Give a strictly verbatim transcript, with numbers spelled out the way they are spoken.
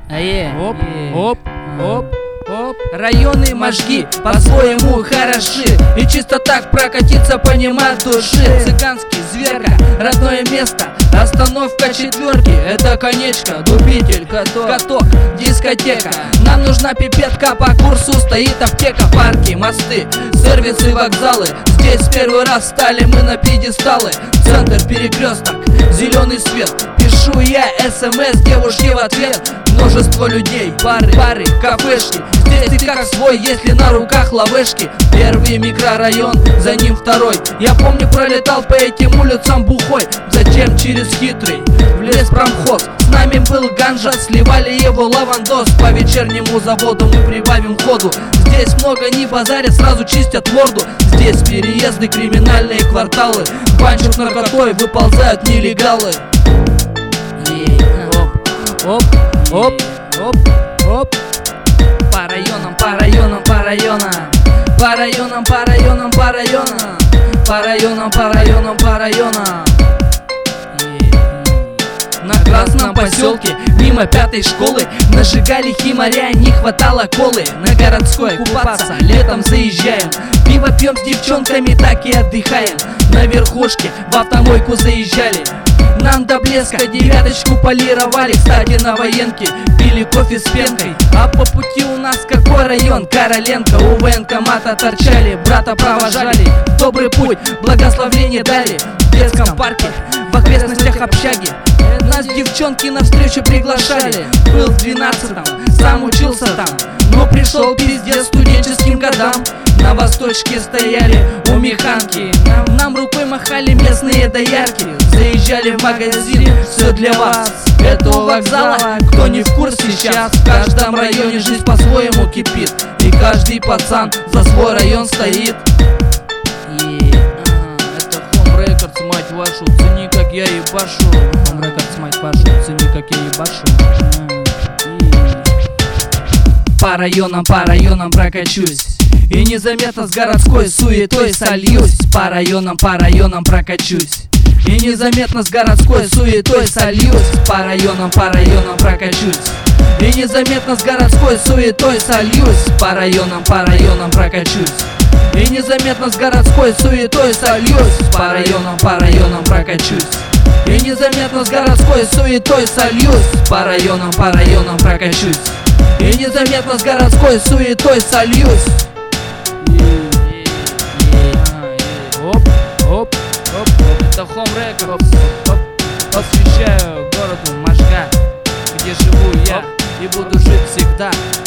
Ае, Оп, е. оп, оп, оп. Районы Можги по-своему хороши, и чисто так прокатиться по ним от души. Цыганский зверка, родное место, остановка четверки, это конечка, дубитель, каток, каток, дискотека. Нам нужна пипетка, по курсу стоит аптека. Парки, мосты, сервисы, вокзалы, здесь первый раз стали мы на пьедесталы. Центр, перекресток, зеленый свет, пишу я смс девушке в ответ. Множество людей, пары, пары, кафешки, здесь ты как свой, если на руках лавешки. Первый микрорайон, за ним второй. Я помню, пролетал по этим улицам бухой. Затем через хитрый в лес промхоз. С нами был ганжа, сливали его лавандос. По вечернему заводу мы прибавим ходу. Здесь много не базарят, сразу чистят морду. Здесь переезды, криминальные кварталы. Банчур наркотой, выползают нелегалы. Оп, оп, оп, оп. По районам, по районам, по районам. По районам, по районам, по районам. По районам, по районам, по районам. На Красном поселке, мимо пятой школы, нажигали химаря, не хватало колы. На городской купаться летом заезжаем, пиво пьем с девчонками, так и отдыхаем. На верхушке в автомойку заезжали, нам до блеска девяточку полировали. Кстати, на военке пили кофе с пенкой. А по пути у нас какой район? Короленко. У военкомата торчали, брата провожали. Добрый путь, благословение дали. В детском парке, в окрестностях общаги нас девчонки навстречу приглашали. Был в двенадцатом, сам учился там, но пришел пиздец студенческим годам. На восточке стояли у механки, нам, нам рукой махали местные доярки. Заезжали в магазин, все для вас. Это у вокзала, кто не в курсе сейчас. В каждом районе жизнь по-своему кипит, и каждый пацан за свой район стоит. Это Home Records, мать вашу, цени как я ебашу. Home Records, мать вашу, цени как я ебашу. По районам, по районам прокачусь, и незаметно с городской суетой сольюсь. По районам, по районам прокачусь, и незаметно с городской суетой сольюсь. По районам, по районам прокачусь, и незаметно с городской суетой сольюсь. По районам, по районам прокачусь, и незаметно с городской суетой сольюсь. По районам, по районам прокачусь, и незаметно с городской суетой сольюсь. По районам, по районам прокачусь, и незаметно с городской суетой сольюсь. Оп, оп, оп, это Home Records. Посвящаю городу Можга, где живу я и буду жить всегда.